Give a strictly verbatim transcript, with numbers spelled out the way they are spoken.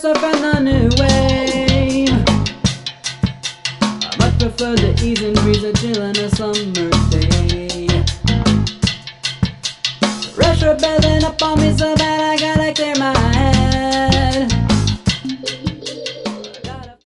surfing the new wave. I much prefer the ease and breeze of chill on a summer day. Pressure building up on me so bad I gotta clear